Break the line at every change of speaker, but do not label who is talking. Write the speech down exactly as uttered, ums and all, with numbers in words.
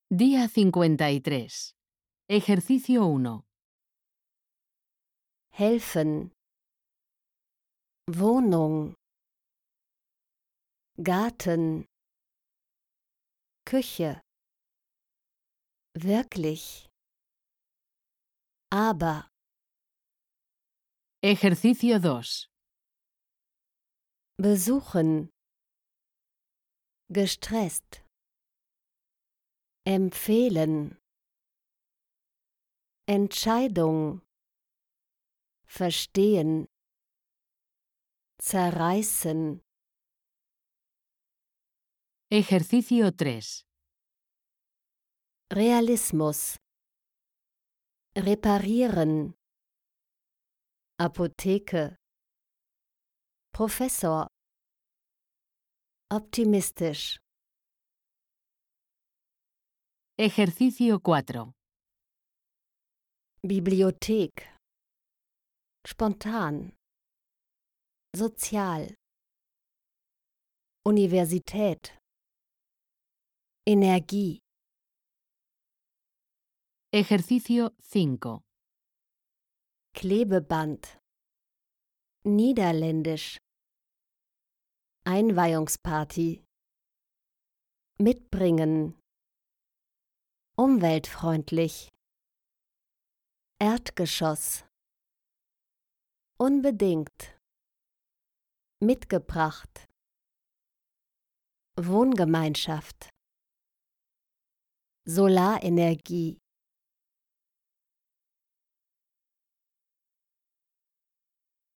Día cincuenta y tres. Ejercicio uno.
Helfen, Wohnung, Garten, Küche, wirklich, aber,
Ejercicio dos.
besuchen, gestresst, empfehlen, Entscheidung, verstehen, zerreißen,
Ejercicio tres.
Realismus, reparieren, Apotheke, Professor, optimistisch,
Ejercicio cuatro.
Bibliothek, spontan, sozial, Universität, Energie,
Ejercicio cinco.
Klebeband, Niederländisch, Einweihungsparty, mitbringen, umweltfreundlich, Erdgeschoss, unbedingt, mitgebracht, Wohngemeinschaft, Solarenergie.